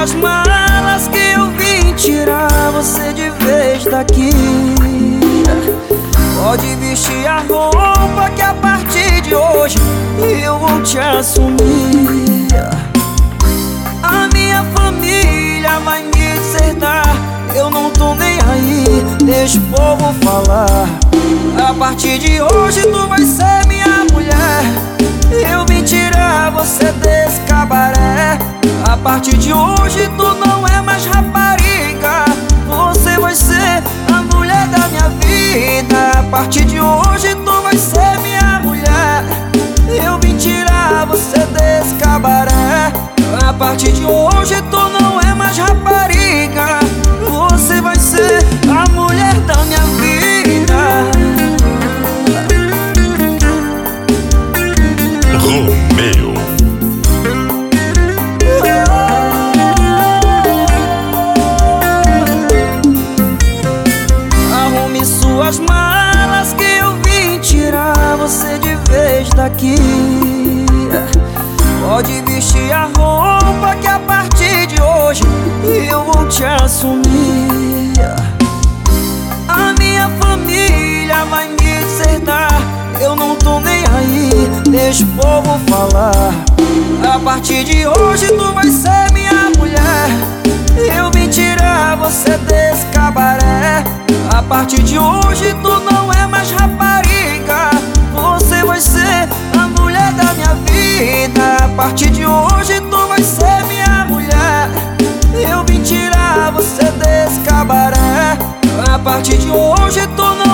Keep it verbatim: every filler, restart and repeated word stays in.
suas malas que eu vim tirar você de vez daqui. Pode vestir a roupa que a partir de hoje eu vou te assumir. A minha família vai me desertar, eu não tô nem aí, deixa o povo falar. A partir de hoje tu vai ser minha mulher, eu vim tirar você desse cabaré. A partir de hoje tu não é mais rapariga, você vai ser a mulher da minha vida. A partir de hoje tu vai ser minha mulher, eu vim tirar você desse cabaré. A partir de hoje tu não é mais rapariga, você vai ser a mulher da minha vida. Romeu. Arrume suas malas que eu vim tirar você de vez daqui. Pode vestir a roupa que a partir de hoje eu vou te assumir. A minha família vai me desertar, eu não tô nem aí, deixa o povo falar. A partir de hoje tu vai ser minha mulher, eu vim tirar você desse cabaré. A partir de hoje tu não é mais rapariga, você vai ser a mulher da minha vida. A partir de hoje tu vai ser minha mulher, eu vim tirar você desse cabaré. A partir de hoje tu não